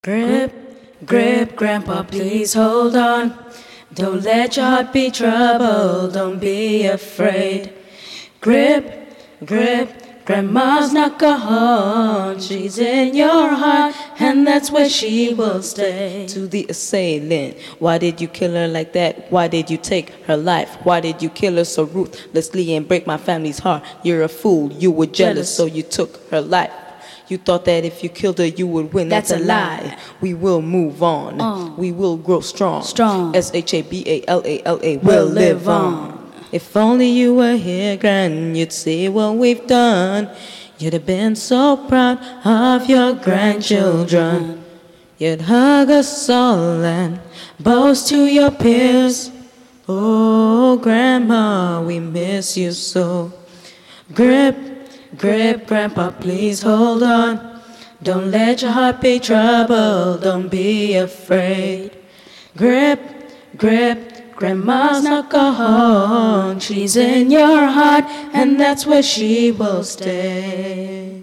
Grip, grip, Grandpa, please hold on. Don't let your heart be troubled, don't be afraid. Grip, grip, Grandma's not gone. She's in your heart, and that's where she will stay. To the assailant, why did you kill her like that? Why did you take her life? Why did you kill her so ruthlessly and break my family's heart? You're a fool, you were jealous, so you took her life. You thought that if you killed her, you would win. That's a lie. We will move on. We will grow strong. SHABALALA. We'll live on. If only you were here, Gran, you'd see what we've done. You'd have been so proud of your grandchildren. You'd hug us all and boast to your peers. Oh, Grandma, we miss you so. Grip, grip, Grandpa, please hold on. Don't let your heart be troubled, don't be afraid. Grip, grip, Grandma's not gone. She's in your heart, and that's where she will stay.